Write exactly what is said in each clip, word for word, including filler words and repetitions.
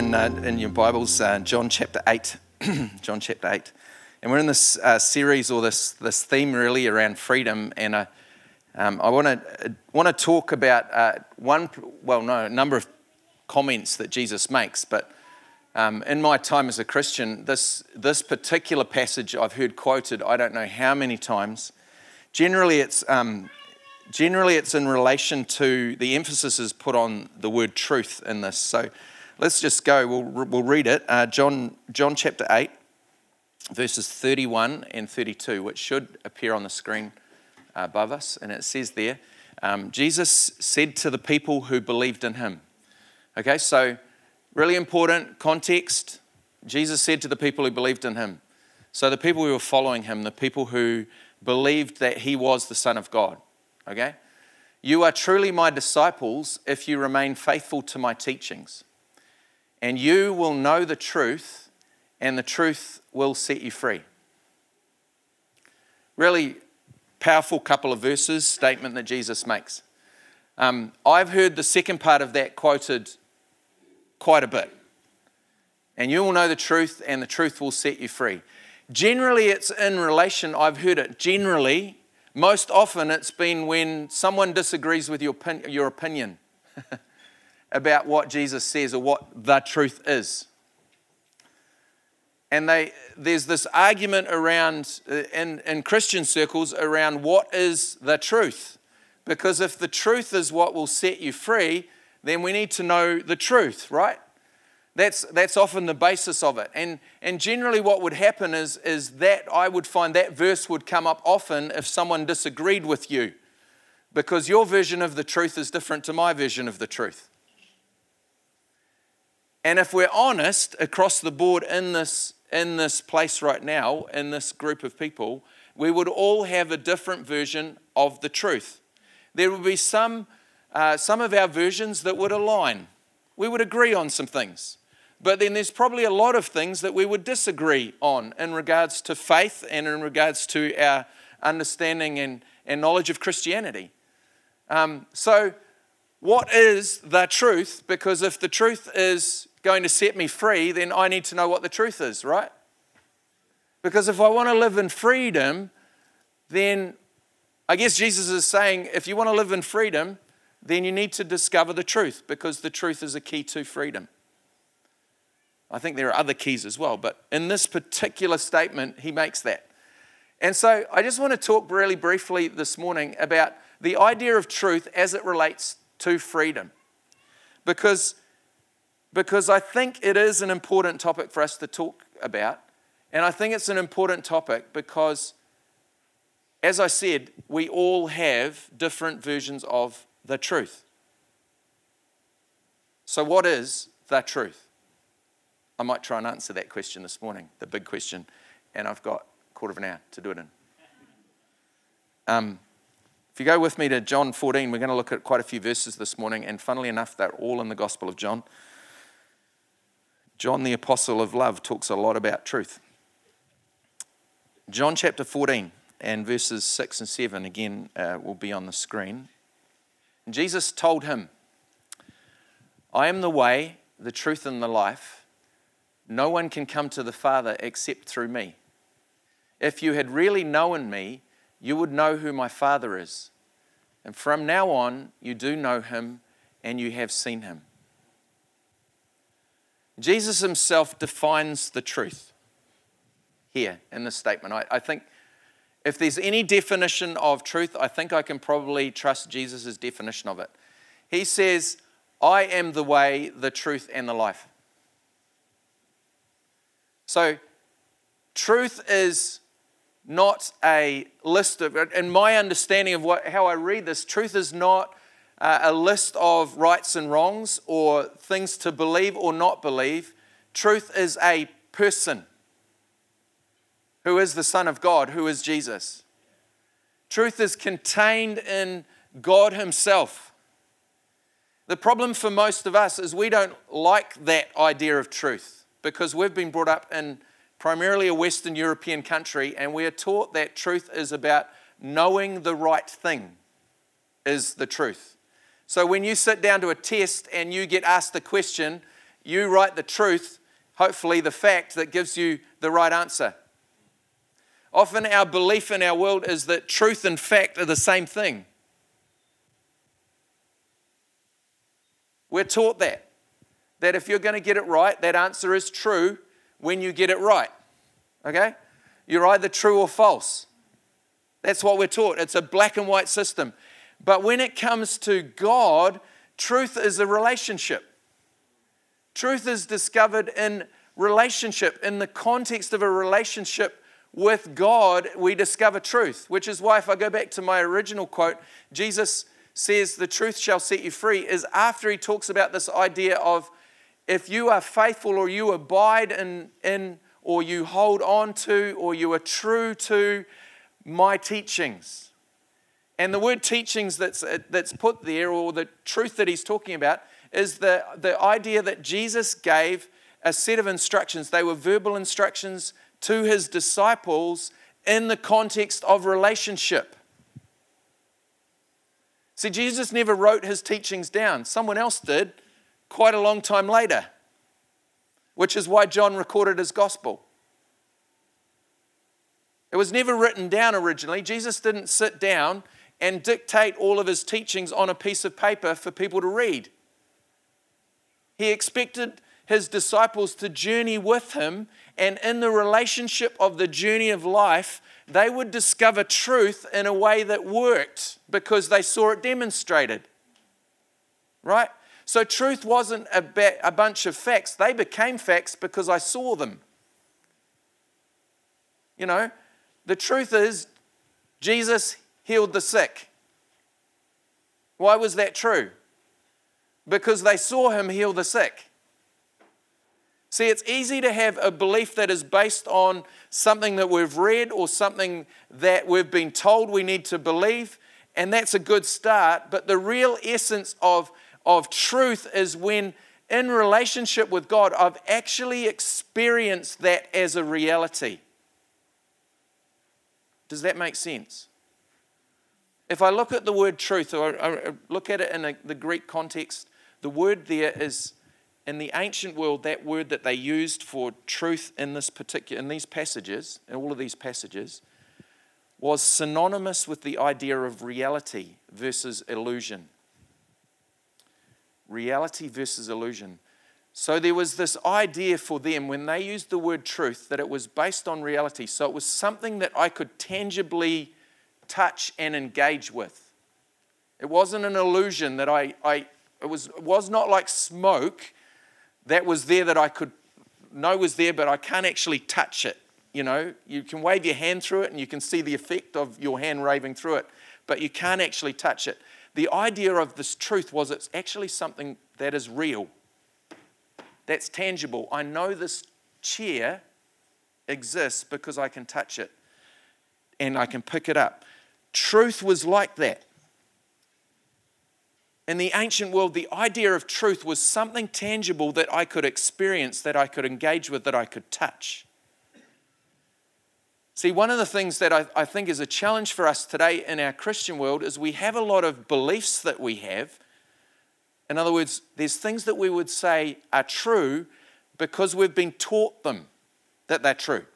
in uh, in your Bibles, uh, John chapter eight. John chapter eight. And we're in this uh, series, or this this theme really, around freedom. And uh, um, I want to want to talk about uh, one, well, no, a number of comments that Jesus makes. But um, in my time as a Christian, this this particular passage I've heard quoted I don't know how many times. Generally, it's um, generally it's in relation to the emphasis is put on the word truth in this. So let's just go. We'll we'll read it. Uh, John John chapter eight, verses thirty-one and thirty-two, which should appear on the screen above us. And it says there, um, Jesus said to the people who believed in him. Okay, so really important context. Jesus said to the people who believed in him. So the people who were following him, the people who believed that he was the Son of God. Okay? You are truly my disciples if you remain faithful to my teachings. And you will know the truth, and the truth will set you free. Really powerful couple of verses, statement that Jesus makes. Um, I've heard the second part of that quoted quite a bit. And you will know the truth, and the truth will set you free. Generally, it's in relation, I've heard it, generally, most often it's been when someone disagrees with your, your opinion about what Jesus says or what the truth is. And they, there's this argument around, in, in Christian circles, around what is the truth. Because if the truth is what will set you free, then we need to know the truth, right? That's that's often the basis of it. And and generally what would happen is, is that I would find that verse would come up often if someone disagreed with you. Because your version of the truth is different to my version of the truth. And if we're honest across the board in this in this place right now, in this group of people, we would all have a different version of the truth. There would be some uh, some of our versions that would align. We would agree on some things. But then there's probably a lot of things that we would disagree on in regards to faith and in regards to our understanding and, and knowledge of Christianity. Um, so what is the truth? Because if the truth is going to set me free, then I need to know what the truth is, right? Because if I want to live in freedom, then I guess Jesus is saying, if you want to live in freedom, then you need to discover the truth, because the truth is a key to freedom. I think there are other keys as well, but in this particular statement, he makes that. And so I just want to talk really briefly this morning about the idea of truth as it relates to freedom. Because, because I think it is an important topic for us to talk about. And I think it's an important topic because, as I said, we all have different versions of the truth. So what is the truth? I might try and answer that question this morning, the big question, and I've got a quarter of an hour to do it in. Um, if you go with me to John fourteen, we're going to look at quite a few verses this morning, and funnily enough, they're all in the Gospel of John. John, the apostle of love, talks a lot about truth. John chapter fourteen and verses six and seven, again, uh, will be on the screen. Jesus told him, I am the way, the truth, and the life. No one can come to the Father except through me. If you had really known me, you would know who my Father is. And from now on, you do know him and you have seen him. Jesus himself defines the truth here in this statement. I, I think if there's any definition of truth, I think I can probably trust Jesus' definition of it. He says, I am the way, the truth, and the life. So, truth is not a list of, in my understanding of what, how I read this, truth is not uh, a list of rights and wrongs or things to believe or not believe. Truth is a person who is the Son of God, who is Jesus. Truth is contained in God himself. The problem for most of us is we don't like that idea of truth because we've been brought up in primarily a Western European country, and we are taught that truth is about knowing the right thing is the truth. So when you sit down to a test and you get asked a question, you write the truth, hopefully the fact that gives you the right answer. Often our belief in our world is that truth and fact are the same thing. We're taught that. That if you're going to get it right, that answer is true when you get it right. Okay? You're either true or false. That's what we're taught. It's a black and white system. But when it comes to God, truth is a relationship. Truth is discovered in relationship. In the context of a relationship with God, we discover truth, which is why if I go back to my original quote, Jesus says the truth shall set you free, is after he talks about this idea of if you are faithful or you abide in, in or you hold on to or you are true to my teachings. And the word teachings that's, that's put there, or the truth that he's talking about, is the, the idea that Jesus gave a set of instructions. They were verbal instructions to his disciples in the context of relationship. See, Jesus never wrote his teachings down. Someone else did quite a long time later, which is why John recorded his gospel. It was never written down originally. Jesus didn't sit down and dictate all of his teachings on a piece of paper for people to read. He expected his disciples to journey with him, and in the relationship of the journey of life, they would discover truth in a way that worked because they saw it demonstrated. Right? So truth wasn't a, ba- a bunch of facts. They became facts because I saw them. You know, the truth is Jesus healed the sick. Why was that true? Because they saw him heal the sick. See, it's easy to have a belief that is based on something that we've read or something that we've been told we need to believe, and that's a good start. But the real essence of, of truth is when, in relationship with God, I've actually experienced that as a reality. Does that make sense? If I look at the word truth, or I look at it in a, the Greek context, the word there is, in the ancient world, that word that they used for truth in this particular, in these passages, in all of these passages, was synonymous with the idea of reality versus illusion. Reality versus illusion. So there was this idea for them when they used the word truth that it was based on reality. So it was something that I could tangibly touch and engage with. It wasn't an illusion that I, I it was, it was not like smoke that was there that I could know was there, but I can't actually touch it. You know, you can wave your hand through it and you can see the effect of your hand waving through it, but you can't actually touch it. The idea of this truth was it's actually something that is real, that's tangible. I know this chair exists because I can touch it and I can pick it up. Truth was like that. In the ancient world, the idea of truth was something tangible that I could experience, that I could engage with, that I could touch. See, one of the things that I, I think is a challenge for us today in our Christian world is we have a lot of beliefs that we have. In other words, there's things that we would say are true because we've been taught them that they're true.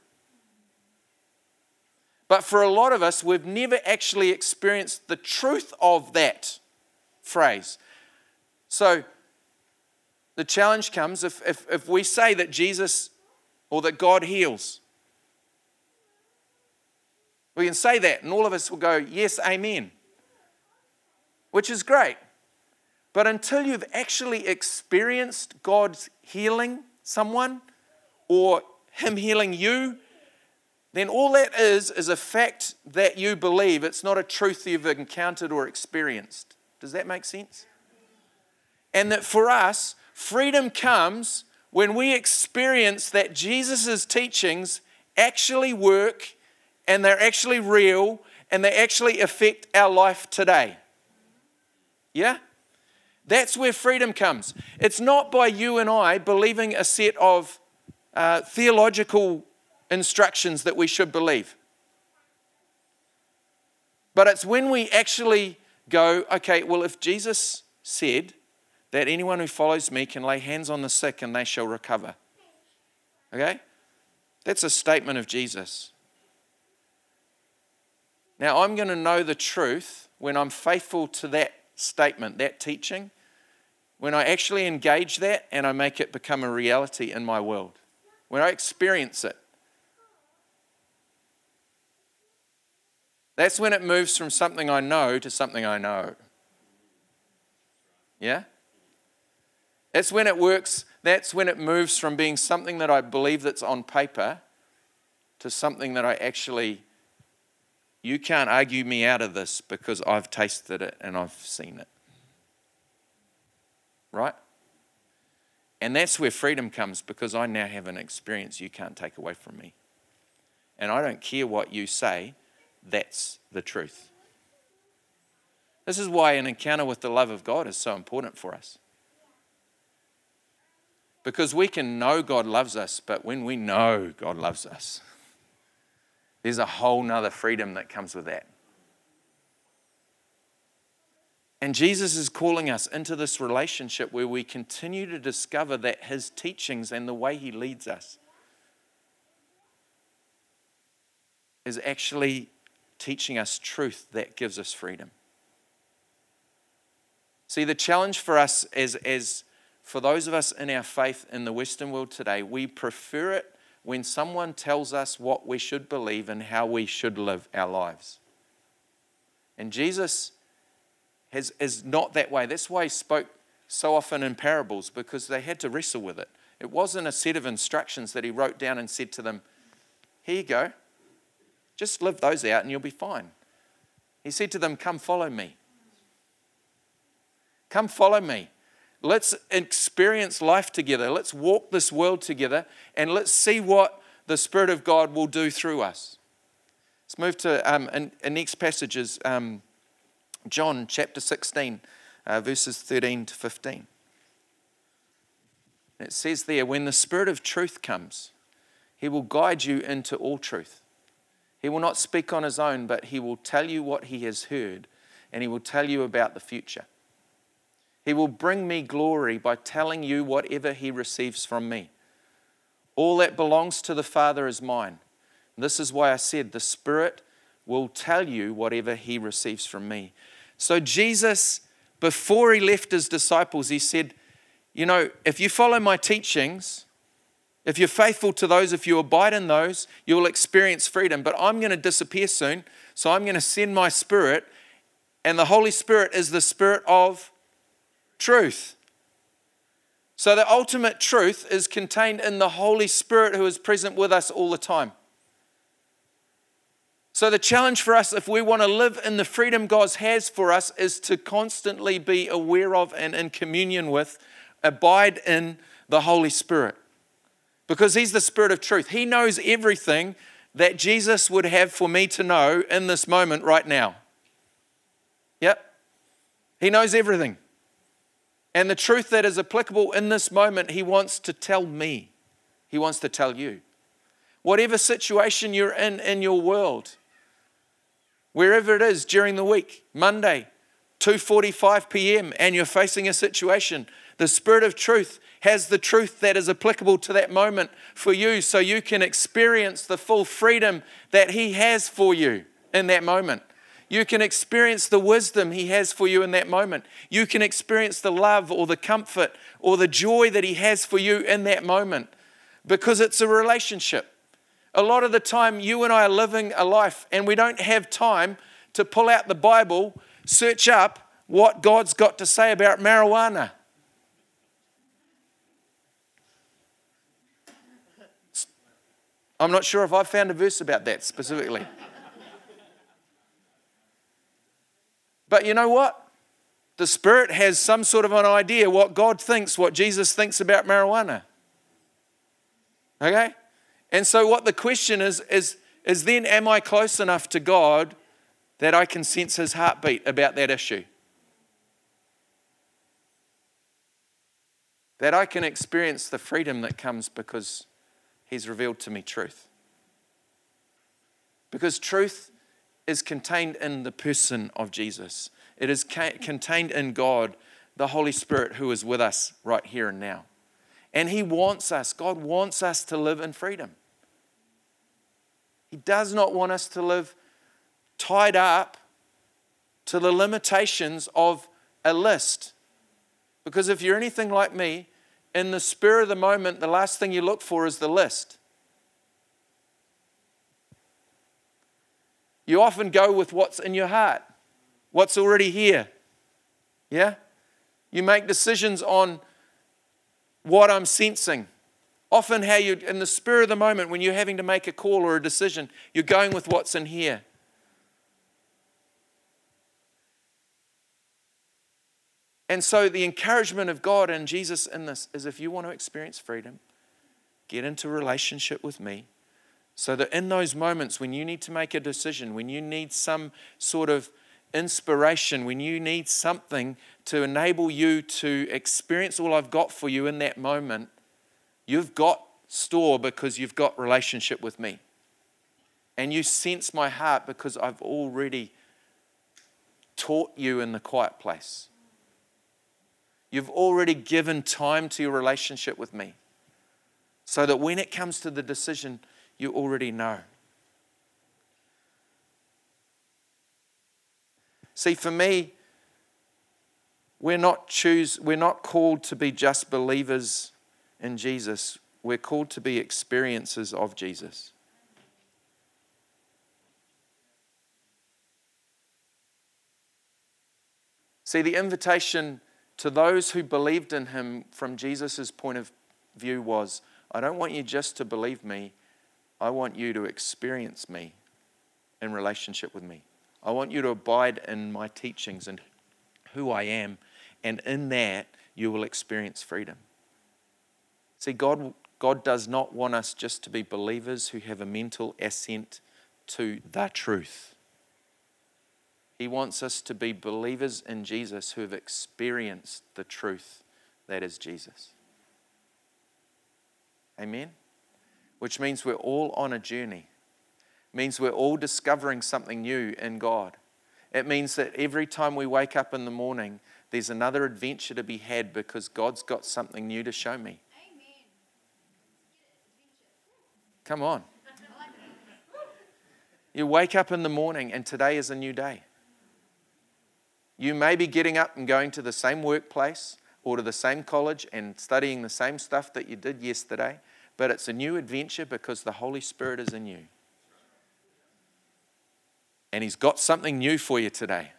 But for a lot of us, we've never actually experienced the truth of that phrase. So the challenge comes if, if, if we say that Jesus or that God heals. We can say that and all of us will go, yes, amen. Which is great. But until you've actually experienced God's healing someone or him healing you, then all that is is a fact that you believe. It's not a truth you've encountered or experienced. Does that make sense? And that for us, freedom comes when we experience that Jesus' teachings actually work and they're actually real and they actually affect our life today. Yeah? That's where freedom comes. It's not by you and I believing a set of uh, theological instructions that we should believe. But it's when we actually go, okay, well, if Jesus said that anyone who follows me can lay hands on the sick and they shall recover. Okay? That's a statement of Jesus. Now, I'm going to know the truth when I'm faithful to that statement, that teaching, when I actually engage that and I make it become a reality in my world, when I experience it. That's when it moves from something I know to something I know. Yeah? That's when it works, that's when it moves from being something that I believe that's on paper to something that I actually, you can't argue me out of this because I've tasted it and I've seen it. Right? And that's where freedom comes, because I now have an experience you can't take away from me. And I don't care what you say, that's the truth. This is why an encounter with the love of God is so important for us. Because we can know God loves us, but when we know God loves us, there's a whole nother freedom that comes with that. And Jesus is calling us into this relationship where we continue to discover that his teachings and the way he leads us is actually teaching us truth that gives us freedom. See, the challenge for us is, is for those of us in our faith in the Western world today, we prefer it when someone tells us what we should believe and how we should live our lives. And Jesus has, is not that way. That's why he spoke so often in parables, because they had to wrestle with it. It wasn't a set of instructions that he wrote down and said to them, here you go, just live those out and you'll be fine. He said to them, come follow me. Come follow me. Let's experience life together. Let's walk this world together and let's see what the Spirit of God will do through us. Let's move to um, and, and next passage is um, John chapter sixteen, uh, verses thirteen to fifteen. It says there, when the Spirit of truth comes, he will guide you into all truth. He will not speak on his own, but he will tell you what he has heard, and he will tell you about the future. He will bring me glory by telling you whatever he receives from me. All that belongs to the Father is mine. This is why I said the Spirit will tell you whatever he receives from me. So Jesus, before he left his disciples, he said, you know, if you follow my teachings, if you're faithful to those, if you abide in those, you'll experience freedom. But I'm going to disappear soon, so I'm going to send my Spirit, and the Holy Spirit is the Spirit of truth. So the ultimate truth is contained in the Holy Spirit who is present with us all the time. So the challenge for us, if we want to live in the freedom God has for us, is to constantly be aware of and in communion with, abide in the Holy Spirit. Because he's the Spirit of truth. He knows everything that Jesus would have for me to know in this moment right now. Yep. He knows everything. And the truth that is applicable in this moment, he wants to tell me. He wants to tell you. Whatever situation you're in in your world, wherever it is during the week, Monday, two forty-five p.m., and you're facing a situation, the Spirit of truth has the truth that is applicable to that moment for you, so you can experience the full freedom that he has for you in that moment. You can experience the wisdom he has for you in that moment. You can experience the love or the comfort or the joy that he has for you in that moment, because it's a relationship. A lot of the time you and I are living a life and we don't have time to pull out the Bible, search up what God's got to say about marijuana. I'm not sure if I've found a verse about that specifically. But you know what? The Spirit has some sort of an idea what God thinks, what Jesus thinks about marijuana. Okay? And so what the question is, is, is then am I close enough to God that I can sense his heartbeat about that issue? That I can experience the freedom that comes because he's revealed to me truth. Because truth is contained in the person of Jesus. It is ca- contained in God the Holy Spirit who is with us right here and now. And He wants us, God wants us to live in freedom. He does not want us to live tied up to the limitations of a list. Because if you're anything like me, in the spur of the moment, the last thing you look for is the list. You often go with what's in your heart, what's already here. Yeah? You make decisions on what I'm sensing. Often how you, in the spur of the moment, when you're having to make a call or a decision, you're going with what's in here. And so the encouragement of God and Jesus in this is, if you want to experience freedom, get into a relationship with me, so that in those moments when you need to make a decision, when you need some sort of inspiration, when you need something to enable you to experience all I've got for you in that moment, you've got store because you've got relationship with me. And you sense my heart because I've already taught you in the quiet place. You've already given time to your relationship with me, so that when it comes to the decision, you already know. See, for me, we're not choose, we're not called to be just believers in Jesus. We're called to be experiencers of Jesus. See, the invitation to those who believed in Him from Jesus' point of view was, I don't want you just to believe me, I want you to experience me in relationship with me. I want you to abide in my teachings and who I am, and in that you will experience freedom. See, God, God does not want us just to be believers who have a mental assent to the truth. He wants us to be believers in Jesus who have experienced the truth that is Jesus. Amen? Which means we're all on a journey. It means we're all discovering something new in God. It means that every time we wake up in the morning, there's another adventure to be had because God's got something new to show me. Amen. Come on. You wake up in the morning and today is a new day. You may be getting up and going to the same workplace or to the same college and studying the same stuff that you did yesterday, but it's a new adventure because the Holy Spirit is in you. And He's got something new for you today.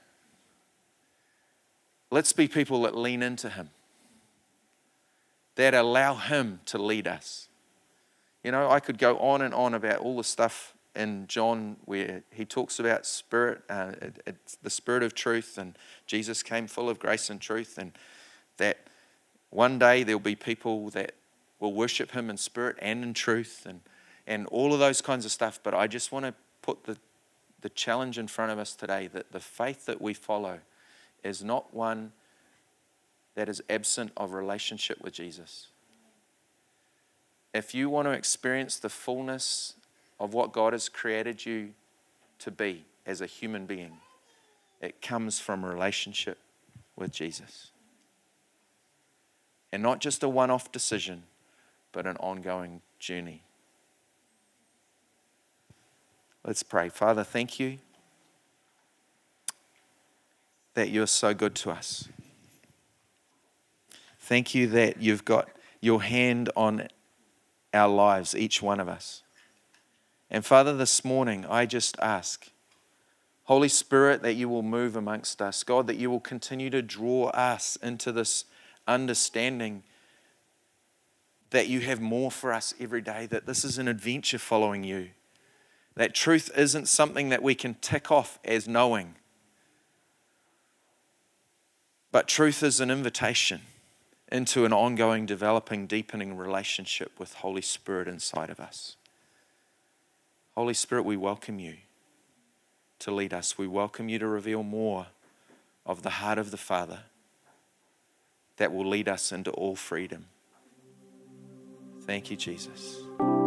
Let's be people that lean into Him, that allow Him to lead us. You know, I could go on and on about all the stuff in John where he talks about spirit, uh, it, it's the spirit of truth, and Jesus came full of grace and truth, and that one day there'll be people that will worship Him in spirit and in truth, and, and all of those kinds of stuff. But I just want to put the, the challenge in front of us today that the faith that we follow is not one that is absent of relationship with Jesus. If you want to experience the fullness of what God has created you to be as a human being, it comes from a relationship with Jesus. And not just a one-off decision, but an ongoing journey. Let's pray. Father, thank you that you're so good to us. Thank you that you've got your hand on our lives, each one of us. And Father, this morning, I just ask, Holy Spirit, that you will move amongst us. God, that you will continue to draw us into this understanding that you have more for us every day, that this is an adventure following you. That truth isn't something that we can tick off as knowing, but truth is an invitation into an ongoing, developing, deepening relationship with Holy Spirit inside of us. Holy Spirit, we welcome you to lead us. We welcome you to reveal more of the heart of the Father that will lead us into all freedom. Thank you, Jesus.